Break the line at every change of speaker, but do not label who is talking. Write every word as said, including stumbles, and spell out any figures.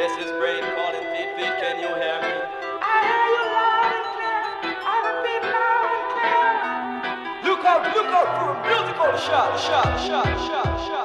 This is Brain calling feet feet, can you hear me?
I hear you loud and clear. I repeat loud and clear.
Look out, look out for a musical shot, shot, shot, shot, shot.